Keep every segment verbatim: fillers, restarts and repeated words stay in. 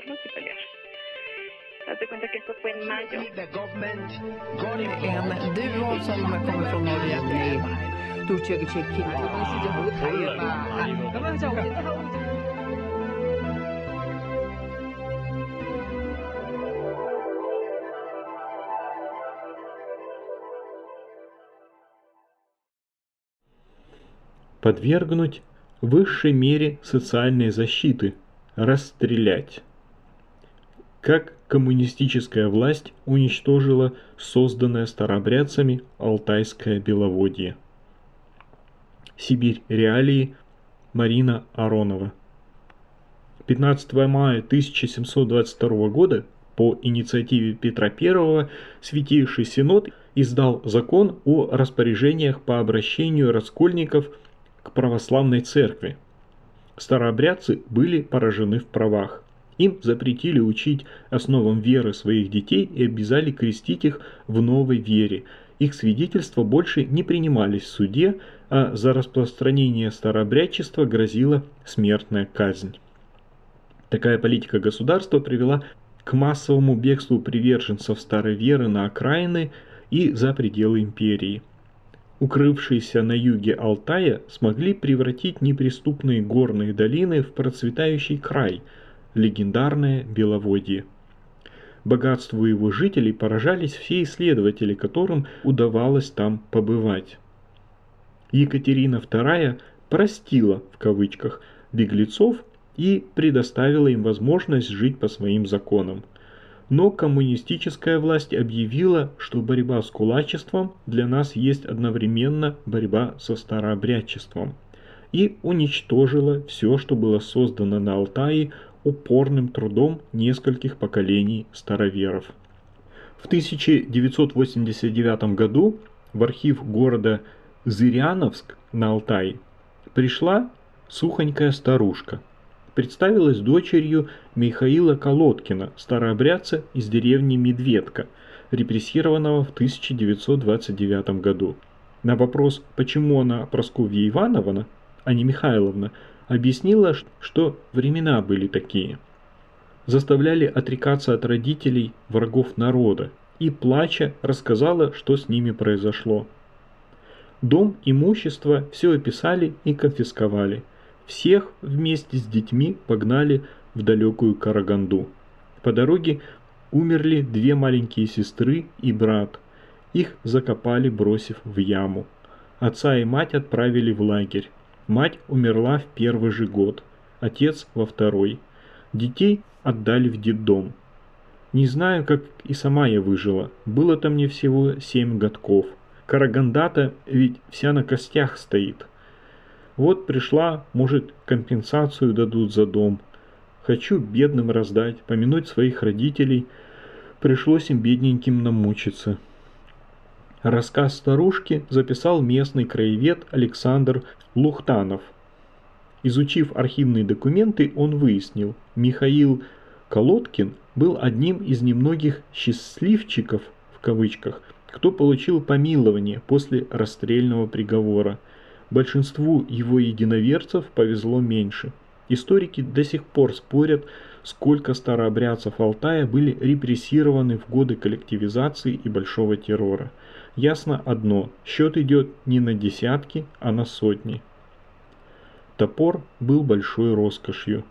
no se pelear. Haz cuenta que esto fue en mayo. En duo som kommer från Norge blir Turkiye çekim. Подвергнуть высшей мере социальной защиты, расстрелять. Как коммунистическая власть уничтожила созданное старообрядцами Алтайское Беловодье. Сибирь. Реалии. Марина Аронова. пятнадцатого мая тысяча семьсот двадцать второго года по инициативе Петра Первого Святейший Синод издал закон о распоряжениях по обращению раскольников к православной церкви. Старообрядцы были поражены в правах. Им запретили учить основам веры своих детей и обязали крестить их в новой вере. Их свидетельства больше не принимались в суде, а за распространение старообрядчества грозила смертная казнь. Такая политика государства привела к массовому бегству приверженцев старой веры на окраины и за пределы империи. Укрывшиеся на юге Алтая смогли превратить неприступные горные долины в процветающий край, легендарное Беловодье. Богатству его жителей поражались все исследователи, которым удавалось там побывать. Екатерина Вторая «простила» в кавычках беглецов и предоставила им возможность жить по своим законам. Но коммунистическая власть объявила, что борьба с кулачеством для нас есть одновременно борьба со старообрядчеством, и уничтожила все, что было создано на Алтае упорным трудом нескольких поколений староверов. В тысяча девятьсот восемьдесят девятом году в архив города Зыряновск на Алтае пришла сухонькая старушка. Представилась дочерью Михаила Колодкина, старообрядца из деревни Медведка, репрессированного в тысяча девятьсот двадцать девятом году. На вопрос, почему она Прасковья Ивановна, а не Михайловна, объяснила, что времена были такие. Заставляли отрекаться от родителей врагов народа и, плача, рассказала, что с ними произошло. Дом, имущество, все описали и конфисковали. Всех вместе с детьми погнали в далекую Караганду. По дороге умерли две маленькие сестры и брат. Их закопали, бросив в яму. Отца и мать отправили в лагерь. Мать умерла в первый же год, отец во второй. Детей отдали в детдом. Не знаю, как и сама я выжила. Было-то мне всего семь годков. Караганда-то ведь вся на костях стоит. Вот пришла, может, компенсацию дадут за дом. Хочу бедным раздать, помянуть своих родителей. Пришлось им бедненьким намучиться. Рассказ старушки записал местный краевед Александр Лухтанов. Изучив архивные документы, он выяснил, Михаил Колодкин был одним из немногих «счастливчиков» в кавычках, кто получил помилование после расстрельного приговора. Большинству его единоверцев повезло меньше. Историки до сих пор спорят, сколько старообрядцев Алтая были репрессированы в годы коллективизации и большого террора. Ясно одно, счет идет не на десятки, а на сотни. Топор был большой роскошью.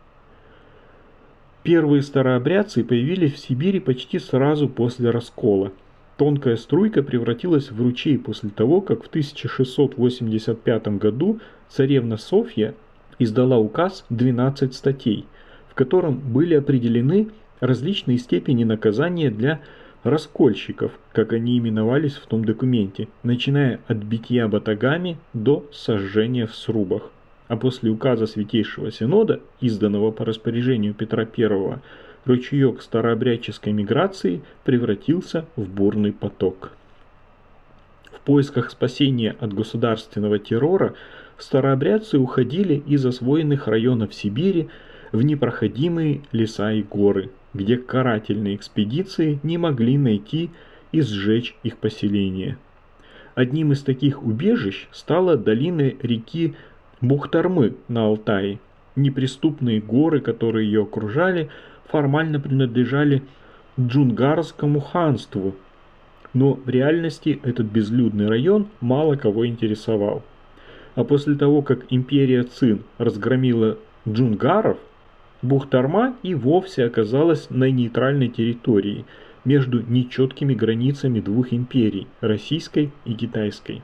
Первые старообрядцы появились в Сибири почти сразу после раскола. Тонкая струйка превратилась в ручей после того, как в тысяча шестьсот восемьдесят пятом году царевна Софья издала указ двенадцать статей, в котором были определены различные степени наказания для раскольщиков, как они именовались в том документе, начиная от битья батагами до сожжения в срубах. А после указа Святейшего Синода, изданного по распоряжению Петра Первого, ручеек старообрядческой миграции превратился в бурный поток. В поисках спасения от государственного террора старообрядцы уходили из освоенных районов Сибири в непроходимые леса и горы, где карательные экспедиции не могли найти и сжечь их поселения. Одним из таких убежищ стала долина реки Бухтармы на Алтае. Неприступные горы, которые ее окружали, формально принадлежали Джунгарскому ханству, но в реальности этот безлюдный район мало кого интересовал. А после того, как империя Цин разгромила джунгаров, Бухтарма и вовсе оказалась на нейтральной территории между нечеткими границами двух империй – российской и китайской.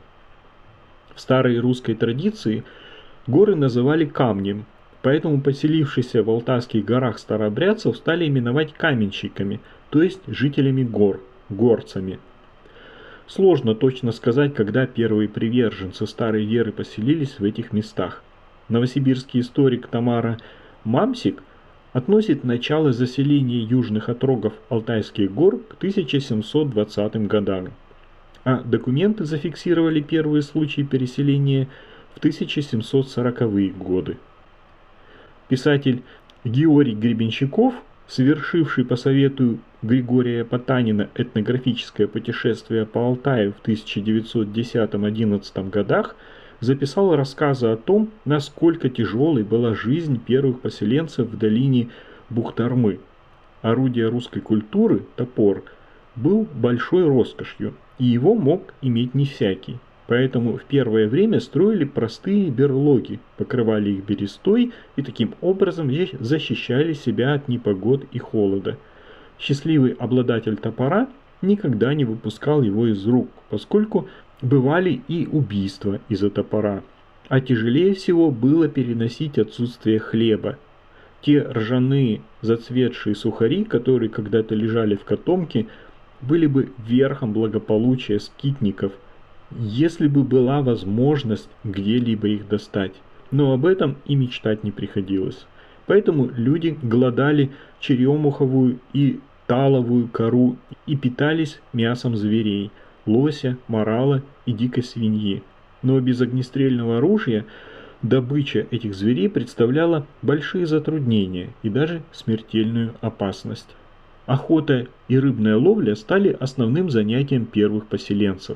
В старой русской традиции горы называли камнем, поэтому поселившиеся в Алтайских горах старообрядцев стали именовать каменщиками, то есть жителями гор, горцами. Сложно точно сказать, когда первые приверженцы старой веры поселились в этих местах. Новосибирский историк Тамара Мамсик относит начало заселения южных отрогов Алтайских гор к тысяча семьсот двадцатым годам, а документы зафиксировали первые случаи переселения в тысяча семьсот сороковые годы. Писатель Георгий Гребенщиков, совершивший по совету Григория Потанина этнографическое путешествие по Алтаю в тысяча девятьсот десятом-одиннадцатом годах, записал рассказы о том, насколько тяжелой была жизнь первых поселенцев в долине Бухтармы. Орудие русской культуры, топор, был большой роскошью, и его мог иметь не всякий. Поэтому в первое время строили простые берлоги, покрывали их берестой и таким образом защищали себя от непогод и холода. Счастливый обладатель топора никогда не выпускал его из рук, поскольку бывали и убийства из-за топора. А тяжелее всего было переносить отсутствие хлеба. Те ржаные зацветшие сухари, которые когда-то лежали в котомке, были бы верхом благополучия скитников, если бы была возможность где-либо их достать. Но об этом и мечтать не приходилось. Поэтому люди глодали черемуховую и таловую кору и питались мясом зверей – лося, морала и дикой свиньи. Но без огнестрельного оружия добыча этих зверей представляла большие затруднения и даже смертельную опасность. Охота и рыбная ловля стали основным занятием первых поселенцев.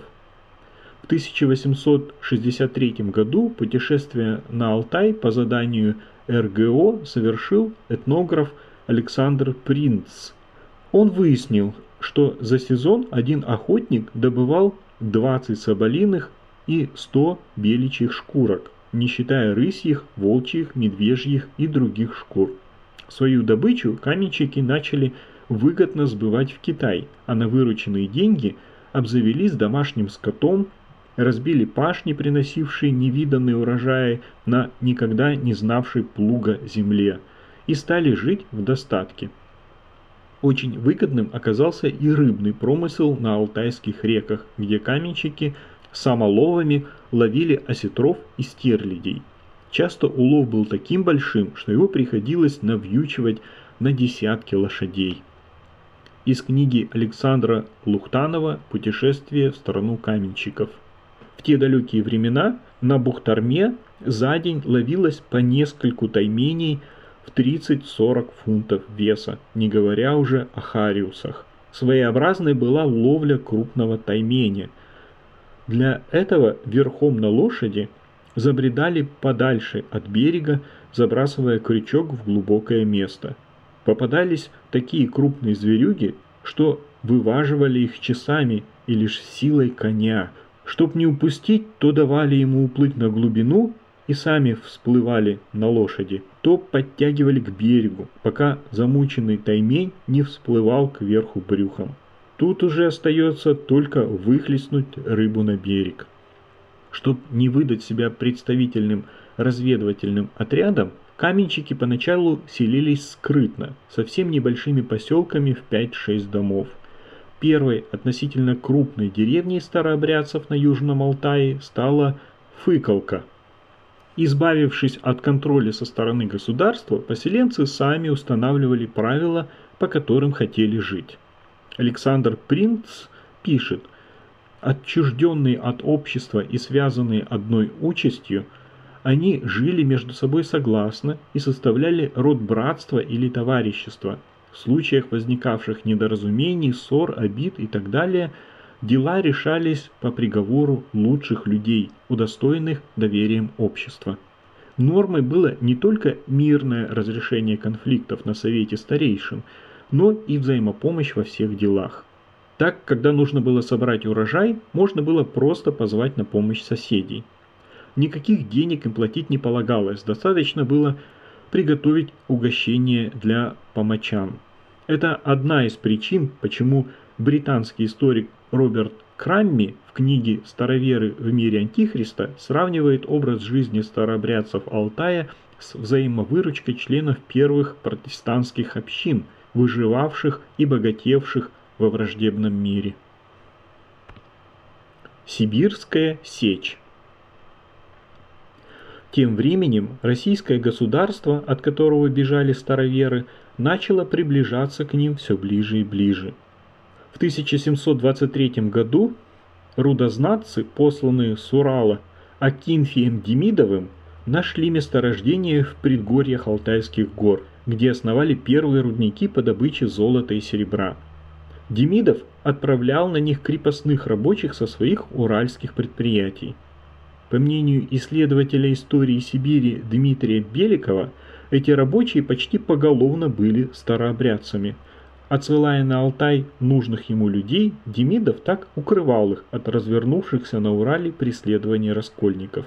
В тысяча восемьсот шестьдесят третьем году путешествие на Алтай по заданию эр гэ о совершил этнограф Александр Принц. Он выяснил, что за сезон один охотник добывал двадцать соболиных и сто беличьих шкурок, не считая рысьих, волчьих, медвежьих и других шкур. Свою добычу каменщики начали выгодно сбывать в Китай, а на вырученные деньги обзавелись домашним скотом, разбили пашни, приносившие невиданные урожаи на никогда не знавшей плуга земле, и стали жить в достатке. Очень выгодным оказался и рыбный промысел на алтайских реках, где каменщики самоловами ловили осетров и стерлядей. Часто улов был таким большим, что его приходилось навьючивать на десятки лошадей. Из книги Александра Лухтанова «Путешествие в страну каменщиков». В те далекие времена на Бухтарме за день ловилось по нескольку тайменей в тридцать-сорок фунтов веса, не говоря уже о хариусах. Своеобразной была ловля крупного тайменя. Для этого верхом на лошади забредали подальше от берега, забрасывая крючок в глубокое место. Попадались такие крупные зверюги, что вываживали их часами и лишь силой коня. Чтоб не упустить, то давали ему уплыть на глубину и сами всплывали на лошади, то подтягивали к берегу, пока замученный таймень не всплывал кверху брюхом. Тут уже остается только выхлестнуть рыбу на берег. Чтоб не выдать себя представительным разведывательным отрядом, каменщики поначалу селились скрытно, совсем небольшими поселками в пять-шесть домов. Первой относительно крупной деревней старообрядцев на Южном Алтае стала Фыкалка. Избавившись от контроля со стороны государства, поселенцы сами устанавливали правила, по которым хотели жить. Александр Принц пишет: «Отчужденные от общества и связанные одной участью, они жили между собой согласно и составляли род братства или товарищества. В случаях возникавших недоразумений, ссор, обид и так далее, дела решались по приговору лучших людей, удостоенных доверием общества. Нормой было не только мирное разрешение конфликтов на совете старейшин, но и взаимопомощь во всех делах. Так, когда нужно было собрать урожай, можно было просто позвать на помощь соседей. Никаких денег им платить не полагалось, достаточно было приготовить угощение для помочан. Это одна из причин, почему британский историк Роберт Крамми в книге «Староверы в мире Антихриста» сравнивает образ жизни старообрядцев Алтая с взаимовыручкой членов первых протестантских общин, выживавших и богатевших во враждебном мире. Сибирская сечь. Тем временем российское государство, от которого бежали староверы, начало приближаться к ним все ближе и ближе. В тысяча семьсот двадцать третьем году рудознатцы, посланные с Урала Акинфием Демидовым, нашли месторождение в предгорьях Алтайских гор, где основали первые рудники по добыче золота и серебра. Демидов отправлял на них крепостных рабочих со своих уральских предприятий. По мнению исследователя истории Сибири Дмитрия Беликова, эти рабочие почти поголовно были старообрядцами. Отсылая на Алтай нужных ему людей, Демидов так укрывал их от развернувшихся на Урале преследований раскольников.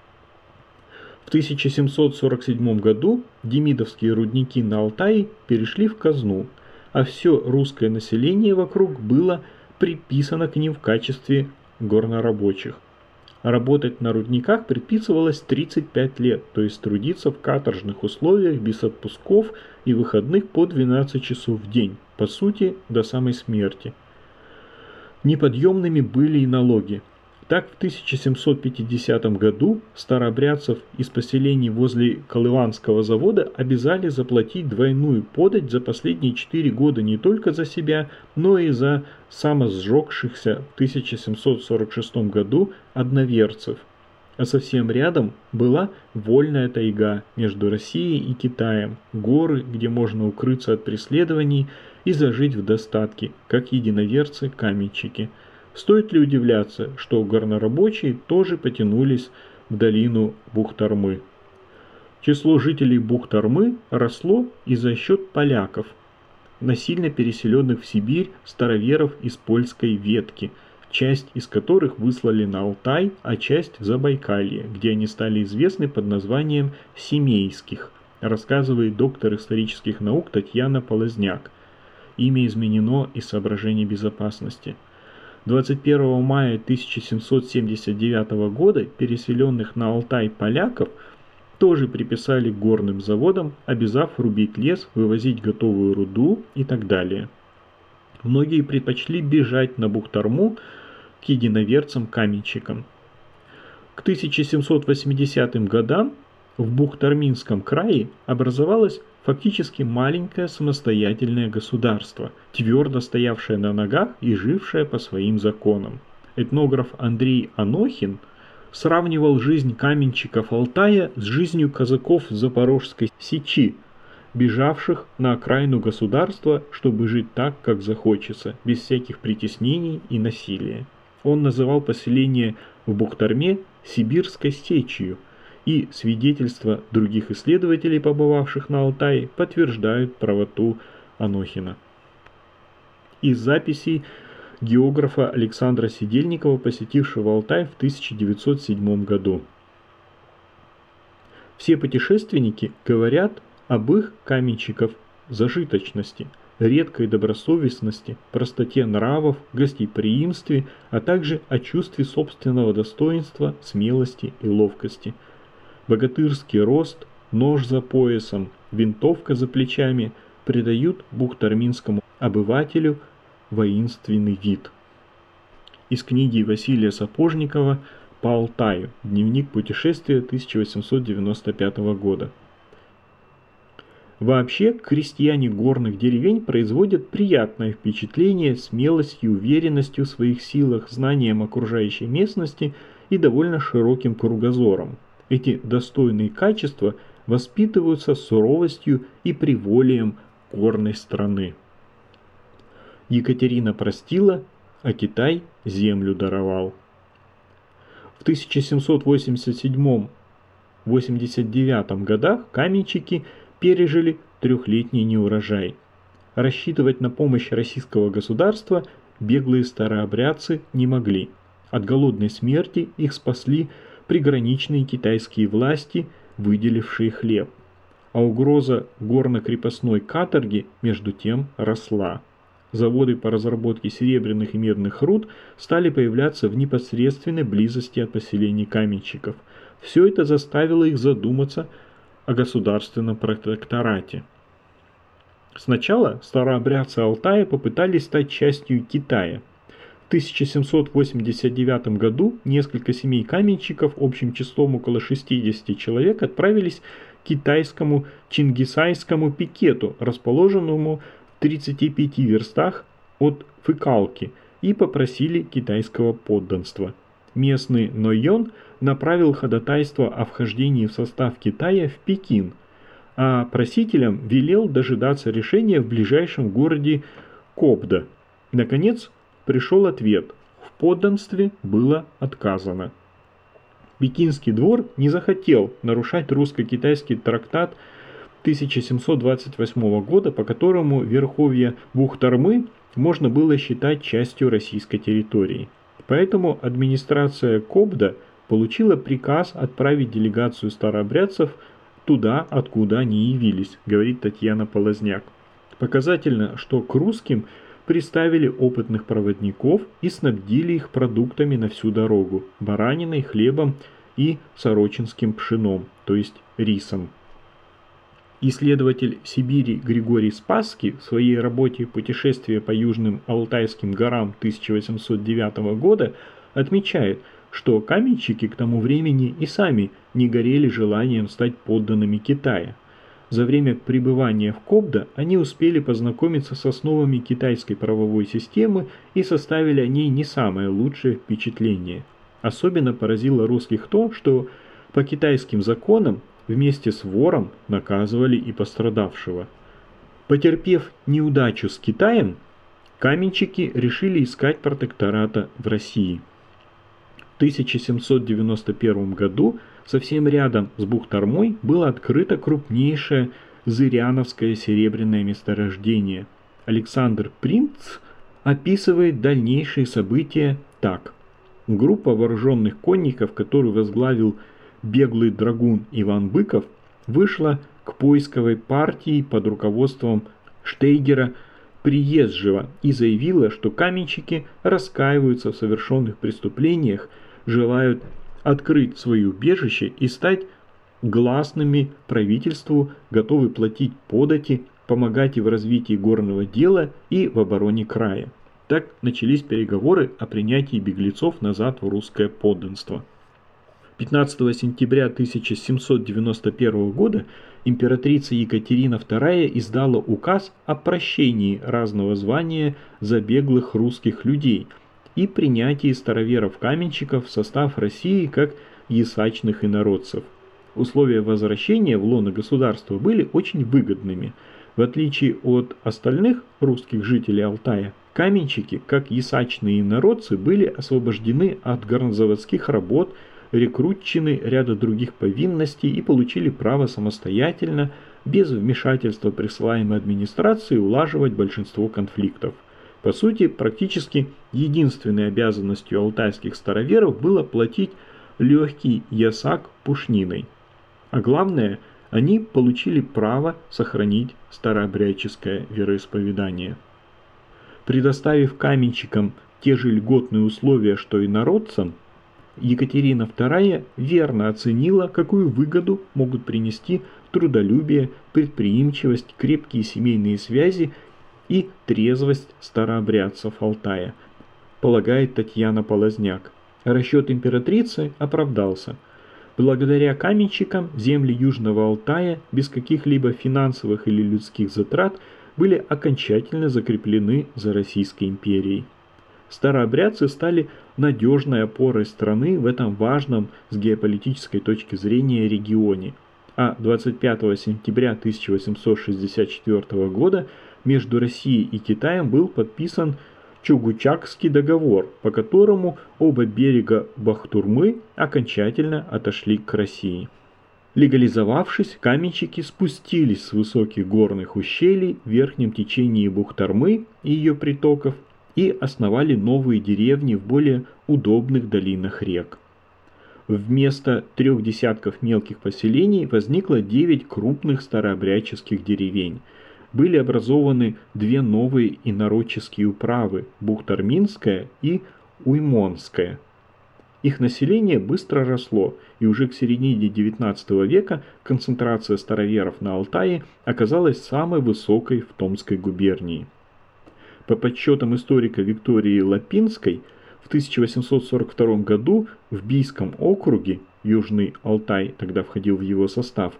В тысяча семьсот сорок седьмом году демидовские рудники на Алтае перешли в казну, а все русское население вокруг было приписано к ним в качестве горнорабочих. Работать на рудниках предписывалось тридцать пять лет, то есть трудиться в каторжных условиях без отпусков и выходных по двенадцать часов в день, по сути, до самой смерти. Неподъемными были и налоги. Так, в тысяча семьсот пятидесятом году старообрядцев из поселений возле Колыванского завода обязали заплатить двойную подать за последние четыре года не только за себя, но и за самосжегшихся в тысяча семьсот сорок шестом году одноверцев. А совсем рядом была вольная тайга между Россией и Китаем, горы, где можно укрыться от преследований и зажить в достатке, как единоверцы-каменщики. Стоит ли удивляться, что горнорабочие тоже потянулись в долину Бухтармы? Число жителей Бухтармы росло и за счет поляков, насильно переселенных в Сибирь староверов из польской ветки, часть из которых выслали на Алтай, а часть в Забайкалье, где они стали известны под названием «семейских», рассказывает доктор исторических наук Татьяна Полозняк. Имя изменено из соображений безопасности. двадцать первого мая тысяча семьсот семьдесят девятого года переселенных на Алтай поляков тоже приписали к горным заводам, обязав рубить лес, вывозить готовую руду и так далее. Многие предпочли бежать на Бухтарму к единоверцам-каменщикам. К тысяча семьсот восьмидесятым годам в Бухтарминском крае образовалось фактически маленькое самостоятельное государство, твердо стоявшее на ногах и жившее по своим законам. Этнограф Андрей Анохин сравнивал жизнь каменщиков Алтая с жизнью казаков Запорожской Сечи, бежавших на окраину государства, чтобы жить так, как захочется, без всяких притеснений и насилия. Он называл поселение в Бухтарме Сибирской сечью, и свидетельства других исследователей, побывавших на Алтае, подтверждают правоту Анохина. Из записей географа Александра Сидельникова, посетившего Алтай в тысяча девятьсот седьмом году. Все путешественники говорят об их каменщиков зажиточности, редкой добросовестности, простоте нравов, гостеприимстве, а также о чувстве собственного достоинства, смелости и ловкости. Богатырский рост, нож за поясом, винтовка за плечами придают бухтарминскому обывателю воинственный вид. Из книги Василия Сапожникова «По Алтаю. Дневник путешествия тысяча восемьсот девяносто пятого года». Вообще, крестьяне горных деревень производят приятное впечатление смелостью, уверенностью в своих силах, знанием окружающей местности и довольно широким кругозором. Эти достойные качества воспитываются суровостью и приволием горной страны. Екатерина простила, а Китай землю даровал. В тысяча семьсот восемьдесят седьмом восемьдесят девятом годах каменщики пережили трехлетний неурожай. Рассчитывать на помощь российского государства беглые старообрядцы не могли. От голодной смерти их спасли приграничные китайские власти, выделившие хлеб. А угроза горно-крепостной каторги между тем росла. Заводы по разработке серебряных и медных руд стали появляться в непосредственной близости от поселений каменщиков. Все это заставило их задуматься о государственном протекторате. Сначала старообрядцы Алтая попытались стать частью Китая. В тысяча семьсот восемьдесят девятом году несколько семей каменщиков общим числом около шестидесяти человек отправились к китайскому Чингисайскому пикету, расположенному в тридцати пяти верстах от Фыкалки, и попросили китайского подданства. Местный Нойон направил ходатайство о вхождении в состав Китая в Пекин, а просителям велел дожидаться решения в ближайшем городе Кобда. Наконец, пришел ответ: в подданстве было отказано. Пекинский двор не захотел нарушать русско-китайский трактат тысяча семьсот двадцать восьмого года, по которому верховье Бухтармы можно было считать частью российской территории. Поэтому администрация Кобда получила приказ отправить делегацию старообрядцев туда, откуда они явились, говорит Татьяна Полозняк. Показательно, что к русским приставили опытных проводников и снабдили их продуктами на всю дорогу – бараниной, хлебом и сорочинским пшеном, то есть рисом. Исследователь Сибири Григорий Спасский в своей работе «Путешествие по Южным Алтайским горам» тысяча восемьсот девятого года отмечает, что каменщики к тому времени и сами не горели желанием стать подданными Китая. За время пребывания в Кобда они успели познакомиться с основами китайской правовой системы и составили о ней не самое лучшее впечатление. Особенно поразило русских то, что по китайским законам вместе с вором наказывали и пострадавшего. Потерпев неудачу с Китаем, каменщики решили искать протектората в России. В тысяча семьсот девяносто первом году совсем рядом с Бухтармой было открыто крупнейшее зыряновское серебряное месторождение. Александр Принц описывает дальнейшие события так. Группа вооруженных конников, которую возглавил беглый драгун Иван Быков, вышла к поисковой партии под руководством Штейгера Приезжего и заявила, что каменщики раскаиваются в совершенных преступлениях, желают открыть свои убежища и стать гласными правительству, готовы платить подати, помогать и в развитии горного дела и в обороне края. Так начались переговоры о принятии беглецов назад в русское подданство. пятнадцатого сентября тысяча семьсот девяносто первого года императрица Екатерина вторая издала указ о прощении разного звания за беглых русских людей и принятии староверов-каменщиков в состав России как ясачных инородцев. Условия возвращения в лоно государства были очень выгодными. В отличие от остальных русских жителей Алтая, каменщики, как ясачные инородцы, были освобождены от горнозаводских работ, рекрутчины ряда других повинностей и получили право самостоятельно, без вмешательства присылаемой администрации, улаживать большинство конфликтов. По сути, практически единственной обязанностью алтайских староверов было платить легкий ясак пушниной. А главное, они получили право сохранить старообрядческое вероисповедание. Предоставив каменщикам те же льготные условия, что и народцам, Екатерина вторая верно оценила, какую выгоду могут принести трудолюбие, предприимчивость, крепкие семейные связи и трезвость старообрядцев Алтая, полагает Татьяна Полозняк. Расчет императрицы оправдался. Благодаря каменщикам земли Южного Алтая без каких-либо финансовых или людских затрат были окончательно закреплены за Российской империей. Старообрядцы стали надежной опорой страны в этом важном с геополитической точки зрения регионе, а двадцать пятого сентября тысяча восемьсот шестьдесят четвёртого года между Россией и Китаем был подписан Чугучакский договор, по которому оба берега Бахтурмы окончательно отошли к России. Легализовавшись, каменщики спустились с высоких горных ущелий в верхнем течении Бухтармы и ее притоков и основали новые деревни в более удобных долинах рек. Вместо трех десятков мелких поселений возникло девять крупных старообрядческих деревень. Были образованы две новые инородческие управы – Бухтарминская и Уймонская. Их население быстро росло, и уже к середине девятнадцатого века концентрация староверов на Алтае оказалась самой высокой в Томской губернии. По подсчетам историка Виктории Лапинской, в тысяча восемьсот сорок втором году в Бийском округе, Южный Алтай тогда входил в его состав,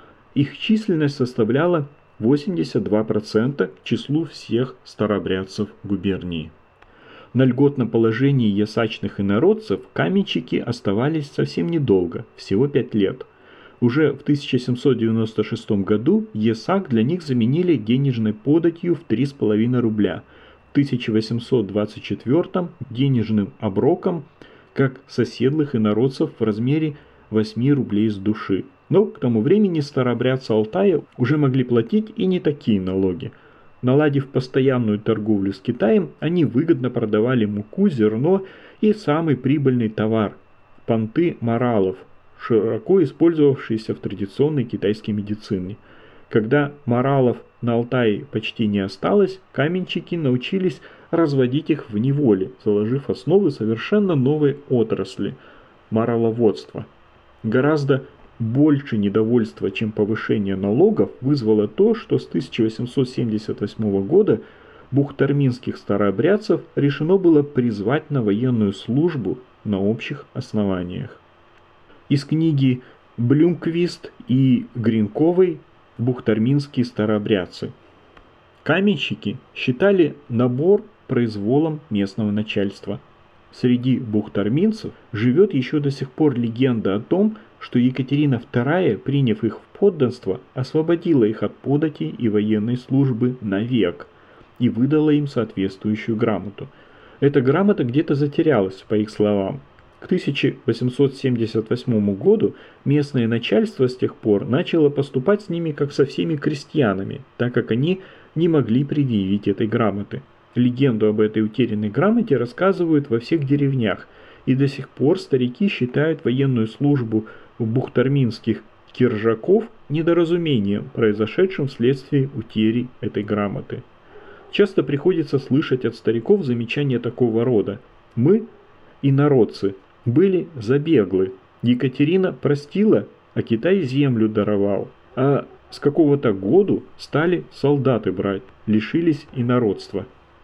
их численность составляла восемьдесят два процента к числу всех старообрядцев губернии. На льготном положении ясачных инородцев каменщики оставались совсем недолго, всего пять лет. Уже в тысяча семьсот девяносто шестом году ясак для них заменили денежной податью в три с половиной рубля, в тысяча восемьсот двадцать четвёртом денежным оброком, как соседлых инородцев в размере восьми рублей с души. Но к тому времени старообрядцы Алтая уже могли платить и не такие налоги. Наладив постоянную торговлю с Китаем, они выгодно продавали муку, зерно и самый прибыльный товар – понты моралов, широко использовавшиеся в традиционной китайской медицине. Когда моралов на Алтае почти не осталось, каменщики научились разводить их в неволе, заложив основы совершенно новой отрасли – мораловодства. Гораздо больше недовольства, чем повышение налогов, вызвало то, что с тысяча восемьсот семьдесят восьмого года бухтарминских старообрядцев решено было призвать на военную службу на общих основаниях. Из книги Блюмквист и Гринковой «Бухтарминские старообрядцы». Каменщики считали набор произволом местного начальства. Среди бухтарминцев живет еще до сих пор легенда о том, что Екатерина вторая, приняв их в подданство, освободила их от подати и военной службы навек и выдала им соответствующую грамоту. Эта грамота где-то затерялась, по их словам. К тысяча восемьсот семьдесят восьмому году местное начальство с тех пор начало поступать с ними как со всеми крестьянами, так как они не могли предъявить этой грамоты. Легенду об этой утерянной грамоте рассказывают во всех деревнях, и до сих пор старики считают военную службу бухтарминских киржаков недоразумением, произошедшим вследствие утери этой грамоты. Часто приходится слышать от стариков замечания такого рода: «Мы, инородцы, были забеглы. Екатерина простила, а Китай землю даровал. А с какого-то году стали солдаты брать, лишились инородства».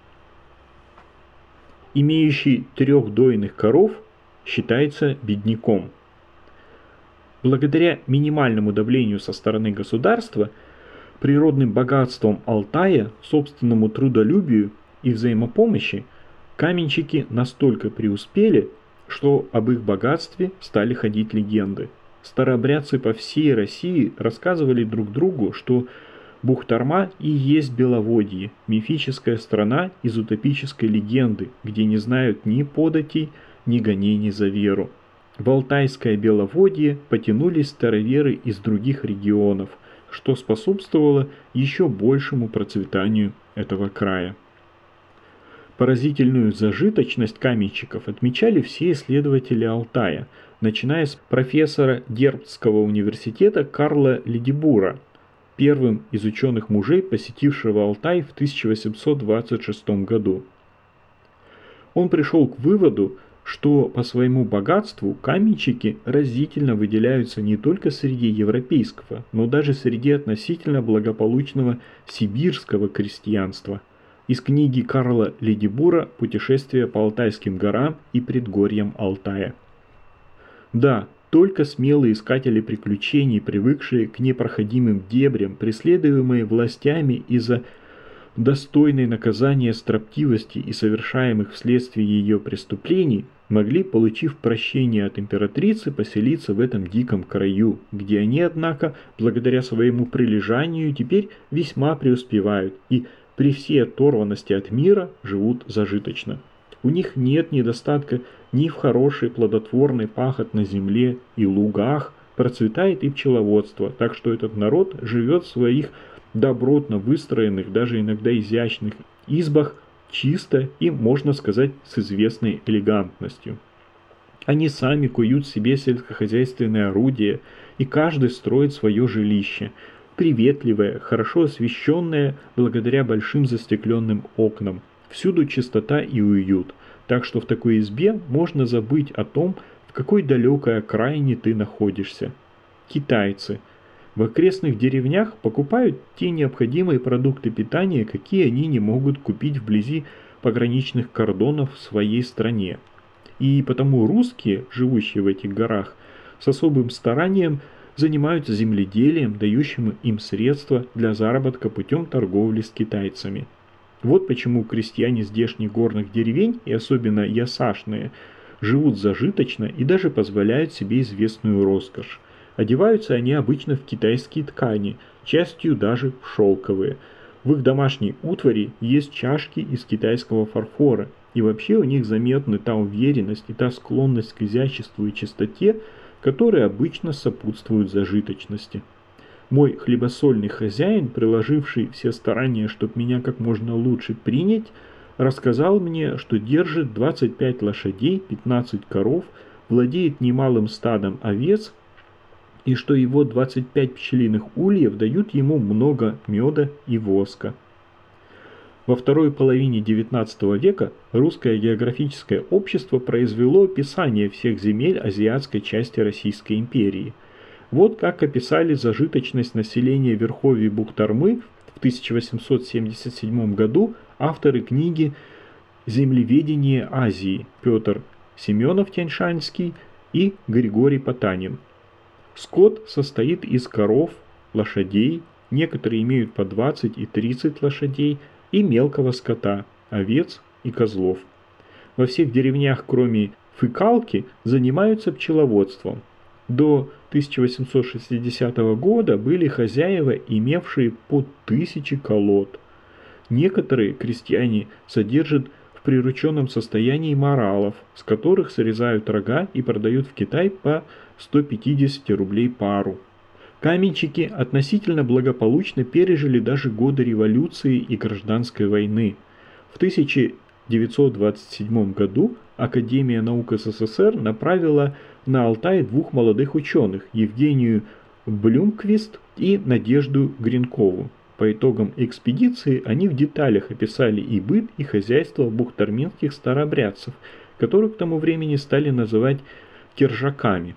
Имеющий трех дойных коров считается бедняком. Благодаря минимальному давлению со стороны государства, природным богатством Алтая, собственному трудолюбию и взаимопомощи, каменщики настолько преуспели, что об их богатстве стали ходить легенды. Старообрядцы по всей России рассказывали друг другу, что Бухтарма и есть Беловодье, мифическая страна из утопической легенды, где не знают ни податей, ни гонений за веру. В Алтайское Беловодье потянулись староверы из других регионов, что способствовало еще большему процветанию этого края. Поразительную зажиточность каменщиков отмечали все исследователи Алтая, начиная с профессора Дербцкого университета Карла Ледибура, первым из ученых мужей, посетившего Алтай в тысяча восемьсот двадцать шестом году. Он пришел к выводу, что по своему богатству каменщики разительно выделяются не только среди европейского, но даже среди относительно благополучного сибирского крестьянства. Из книги Карла Ледибура «Путешествие по Алтайским горам и предгорьям Алтая». Да, только смелые искатели приключений, привыкшие к непроходимым дебрям, преследуемые властями из-за достойной наказания строптивости и совершаемых вследствие ее преступлений, могли, получив прощение от императрицы, поселиться в этом диком краю, где они, однако, благодаря своему прилежанию теперь весьма преуспевают и при всей оторванности от мира живут зажиточно. У них нет недостатка ни в хорошей плодотворной пахотной земле и лугах, процветает и пчеловодство, так что этот народ живет в своих добротно выстроенных, даже иногда изящных избах чисто и, можно сказать, с известной элегантностью. Они сами куют себе сельскохозяйственные орудия, и каждый строит свое жилище, приветливое, хорошо освещенное благодаря большим застекленным окнам. Всюду чистота и уют, так что в такой избе можно забыть о том, в какой далекой окраине ты находишься. Китайцы в окрестных деревнях покупают те необходимые продукты питания, какие они не могут купить вблизи пограничных кордонов в своей стране. И потому русские, живущие в этих горах, с особым старанием занимаются земледелием, дающим им средства для заработка путем торговли с китайцами. Вот почему крестьяне здешних горных деревень, и особенно ясашные, живут зажиточно и даже позволяют себе известную роскошь. Одеваются они обычно в китайские ткани, частью даже в шелковые. В их домашней утвари есть чашки из китайского фарфора, и вообще у них заметны та уверенность и та склонность к изяществу и чистоте, которые обычно сопутствуют зажиточности. Мой хлебосольный хозяин, приложивший все старания, чтобы меня как можно лучше принять, рассказал мне, что держит двадцать пять лошадей, пятнадцать коров, владеет немалым стадом овец, и что его двадцать пять пчелиных ульев дают ему много меда и воска. Во второй половине девятнадцатого века русское географическое общество произвело описание всех земель азиатской части Российской империи. Вот как описали зажиточность населения верховья Бухтармы в тысяча восемьсот семьдесят седьмом году авторы книги «Землеведение Азии» Петр Семенов-Тяньшанский и Григорий Потанин. Скот состоит из коров, лошадей, некоторые имеют по двадцать и тридцать лошадей, и мелкого скота, овец и козлов. Во всех деревнях, кроме Фыкалки, занимаются пчеловодством. До тысяча восемьсот шестидесятого года были хозяева, имевшие по тысяче колод. Некоторые крестьяне содержат в прирученном состоянии моралов, с которых срезают рога и продают в Китай по сто пятьдесят рублей пару. Каменщики относительно благополучно пережили даже годы революции и гражданской войны. В тысяча девятьсот двадцать седьмом году Академия наук СССР направила на Алтай двух молодых ученых, Евгению Блюмквист и Надежду Гринкову. По итогам экспедиции они в деталях описали и быт, и хозяйство бухтарминских старообрядцев, которых к тому времени стали называть киржаками.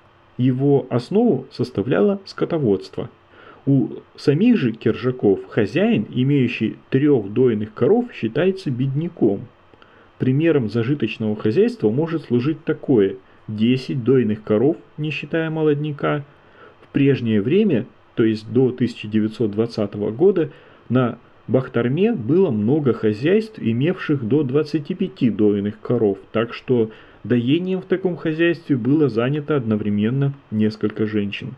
Его основу составляло скотоводство. У самих же киржаков хозяин, имеющий трех дойных коров, считается бедняком. Примером зажиточного хозяйства может служить такое: десять дойных коров, не считая молодняка. В прежнее время, то есть до тысяча девятьсот двадцатого года, на Бахтарме было много хозяйств, имевших до двадцати пяти дойных коров, так что доением в таком хозяйстве было занято одновременно несколько женщин.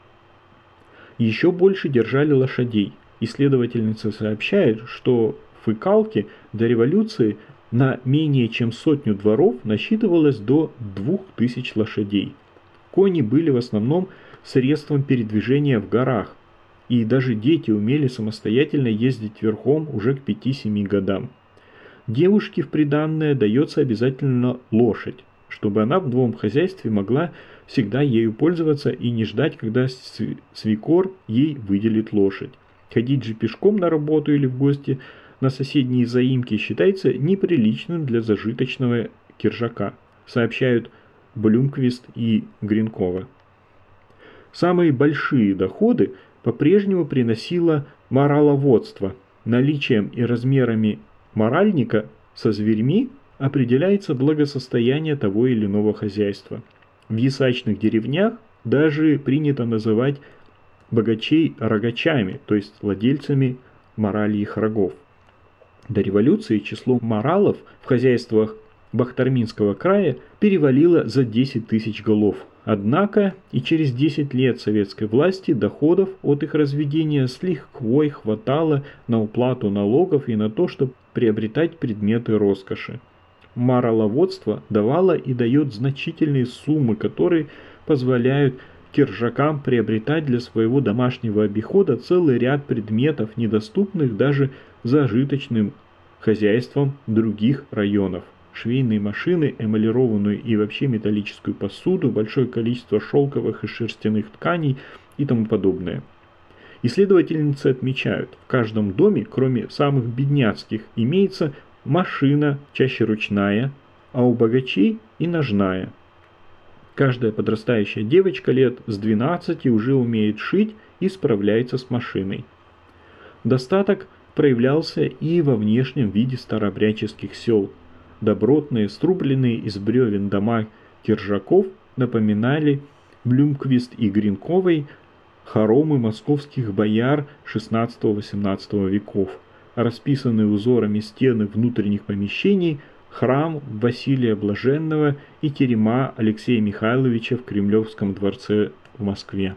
Еще больше держали лошадей. Исследовательница сообщает, что в Фыкалке до революции на менее чем сотню дворов насчитывалось до двух тысяч лошадей. Кони были в основном средством передвижения в горах, и даже дети умели самостоятельно ездить верхом уже к пяти-семи годам. Девушке в приданное дается обязательно лошадь, чтобы она в новом хозяйстве могла всегда ею пользоваться и не ждать, когда свекор ей выделит лошадь. Ходить же пешком на работу или в гости на соседние заимки считается неприличным для зажиточного киржака, сообщают Блюмквист и Гринкова. Самые большие доходы по-прежнему приносило мораловодство. Наличием и размерами моральника со зверьми определяется благосостояние того или иного хозяйства. В ясачных деревнях даже принято называть богачей рогачами, то есть владельцами моральих рогов. До революции число моралов в хозяйствах Бахтарминского края перевалило за десять тысяч голов. Однако и через десять лет советской власти доходов от их разведения с лихвой хватало на уплату налогов и на то, чтобы приобретать предметы роскоши. Мораловодство давало и дает значительные суммы, которые позволяют киржакам приобретать для своего домашнего обихода целый ряд предметов, недоступных даже зажиточным хозяйствам других районов. Швейные машины, эмалированную и вообще металлическую посуду, большое количество шелковых и шерстяных тканей и тому подобное. Исследовательницы отмечают, в каждом доме, кроме самых бедняцких, имеется машина, чаще ручная, а у богачей и ножная. Каждая подрастающая девочка лет с двенадцати уже умеет шить и справляется с машиной. Достаток проявлялся и во внешнем виде старообрядческих сел. Добротные, срубленные из бревен дома киржаков напоминали Блюмквист и Гринковой хоромы московских бояр шестнадцатого-восемнадцатого веков, расписанные узорами стены внутренних помещений, храм Василия Блаженного и терема Алексея Михайловича в Кремлевском дворце в Москве.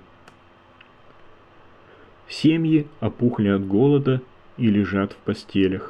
Семьи опухли от голода и лежат в постелях.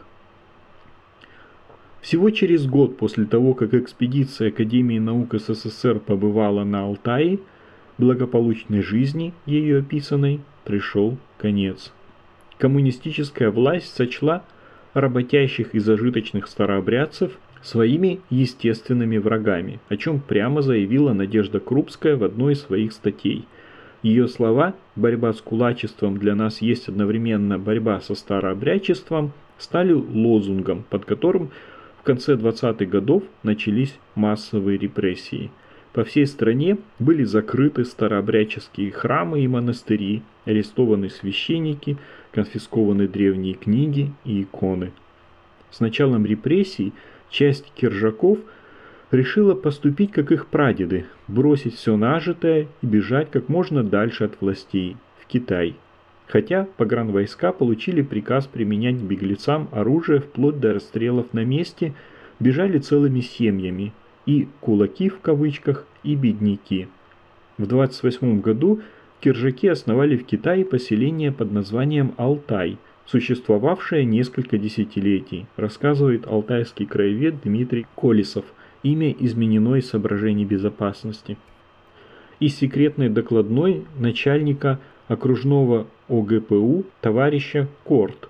Всего через год после того, как экспедиция Академии наук СССР побывала на Алтае, благополучной жизни, ею описанной, пришел конец. Коммунистическая власть сочла работящих и зажиточных старообрядцев своими естественными врагами, о чем прямо заявила Надежда Крупская в одной из своих статей. Ее слова «борьба с кулачеством для нас есть одновременно борьба со старообрядчеством» стали лозунгом, под которым в конце двадцатых годов начались массовые репрессии. По всей стране были закрыты старообрядческие храмы и монастыри, арестованы священники, конфискованы древние книги и иконы. С началом репрессий часть киржаков решила поступить как их прадеды, бросить все нажитое и бежать как можно дальше от властей, в Китай. Хотя погранвойска получили приказ применять к беглецам оружие вплоть до расстрелов на месте, бежали целыми семьями, и «кулаки» в кавычках, и бедняки. В двадцать восьмом году киржаки основали в Китае поселение под названием Алтай, существовавшее несколько десятилетий, рассказывает алтайский краевед Дмитрий Колесов, имя изменено из соображений безопасности. Из секретной докладной начальника окружного О Г П У товарища Корт.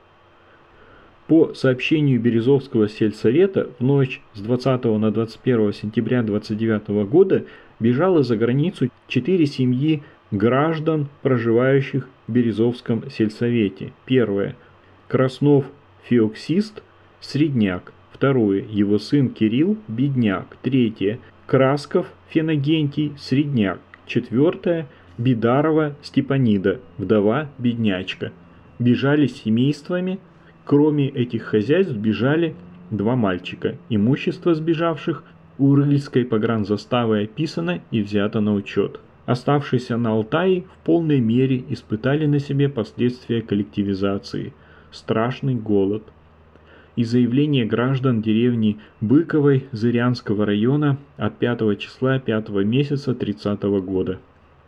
По сообщению Березовского сельсовета, в ночь с двадцатого на двадцать первое сентября двадцать девятого года бежало за границу четыре семьи граждан, проживающих в Березовском сельсовете. Первое. Краснов Феоксист, средняк. Второе. Его сын Кирилл, бедняк. Третье. Красков Феногентий, средняк. Четвертое. Бидарова Степанида, вдова, беднячка. Бежали семействами. Кроме этих хозяйств бежали два мальчика. Имущество сбежавших у Уральской погранзаставы описано и взято на учет. Оставшиеся на Алтае в полной мере испытали на себе последствия коллективизации. Страшный голод. И заявление граждан деревни Быковой Зырянского района от пятого числа пятого месяца тридцатого года.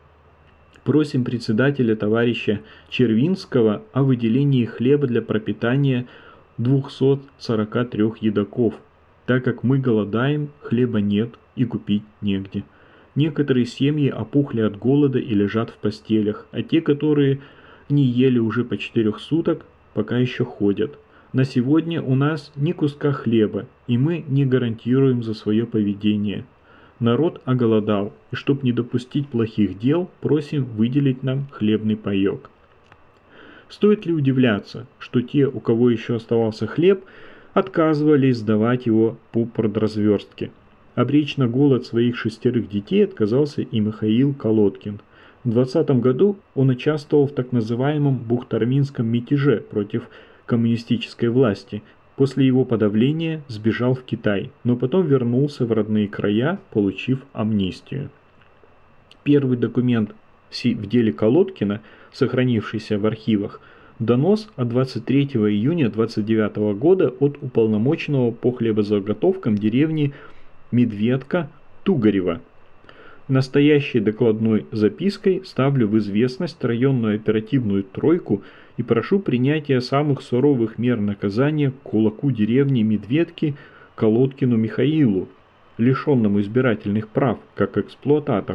Просим председателя товарища Червинского о выделении хлеба для пропитания двухсот сорока трёх едоков, так как мы голодаем, хлеба нет и купить негде. Некоторые семьи опухли от голода и лежат в постелях, а те, которые не ели уже по четырех суток, пока еще ходят. На сегодня у нас ни куска хлеба, и мы не гарантируем за свое поведение. Народ оголодал, и чтоб не допустить плохих дел, просим выделить нам хлебный паёк. Стоит ли удивляться, что те, у кого еще оставался хлеб, отказывались сдавать его по продразверстке. Обречь на голод своих шестерых детей отказался и Михаил Колодкин. В двадцатом году он участвовал в так называемом бухтарминском мятеже против коммунистической власти. После его подавления сбежал в Китай, но потом вернулся в родные края, получив амнистию. Первый документ в деле Колодкина, сохранившийся в архивах, донос от двадцать третьего июня двадцать девятого года от уполномоченного по хлебозаготовкам деревни Медведка Тугарева. Настоящей докладной запиской ставлю в известность районную оперативную тройку и прошу принятия самых суровых мер наказания кулаку деревни Медведки Колодкину Михаилу, лишенному избирательных прав как эксплуататора,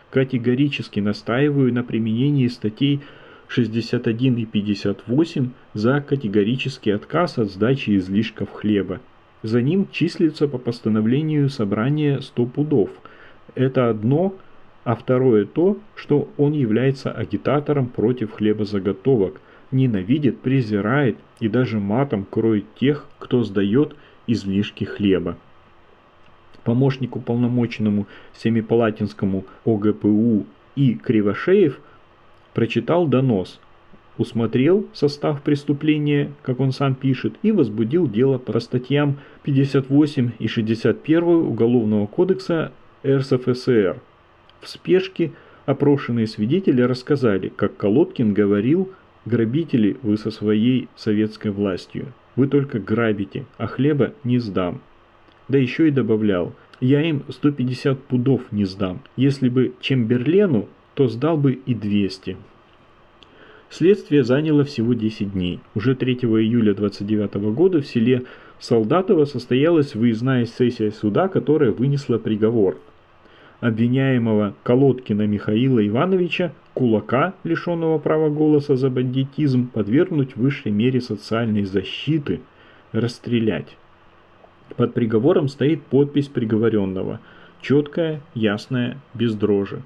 категорически настаиваю на применении статей шестьдесят один и пятьдесят восемь за категорический отказ от сдачи излишков хлеба. За ним числится по постановлению собрания сто пудов. Это одно, а второе то, что он является агитатором против хлебозаготовок, ненавидит, презирает и даже матом кроет тех, кто сдает излишки хлеба. Помощник уполномоченному Семипалатинскому О Г П У И. Кривошеев прочитал донос, усмотрел состав преступления, как он сам пишет, и возбудил дело по статьям пятьдесят восемь и шестьдесят один Уголовного кодекса Р С Ф С Р. В спешке опрошенные свидетели рассказали, как Колодкин говорил: «Грабители вы со своей советской властью, вы только грабите, а хлеба не сдам». Да еще и добавлял: «Я им сто пятьдесят пудов не сдам, если бы Чемберлену, то сдал бы и двести». Следствие заняло всего десять дней. Уже третьего июля двадцать девятого года в селе Солдатово состоялась выездная сессия суда, которая вынесла приговор. Обвиняемого Колодкина Михаила Ивановича, кулака, лишенного права голоса за бандитизм, подвергнуть высшей мере социальной защиты, расстрелять. Под приговором стоит подпись приговоренного, четкая, ясная, без дрожи.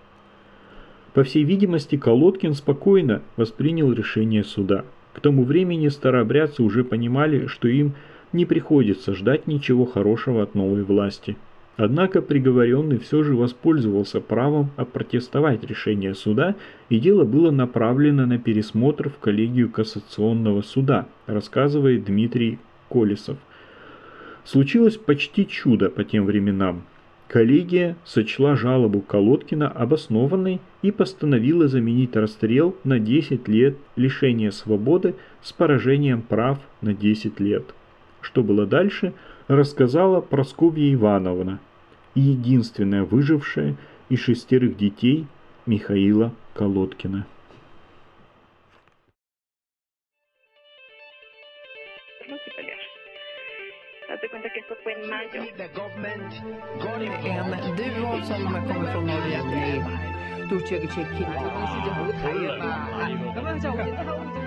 По всей видимости, Колодкин спокойно воспринял решение суда. К тому времени старообрядцы уже понимали, что им не приходится ждать ничего хорошего от новой власти. Однако приговоренный все же воспользовался правом опротестовать решение суда, и дело было направлено на пересмотр в коллегию кассационного суда, рассказывает Дмитрий Колесов. Случилось почти чудо по тем временам. Коллегия сочла жалобу Колодкина обоснованной и постановила заменить расстрел на десять лет лишения свободы с поражением прав на десять лет. Что было дальше, рассказала Прасковья Ивановна, единственная выжившая из шестерых детей Михаила Колодкина. Haz de cuenta que esto fue en mayo. En duo som kommer från Norge blir Turkiet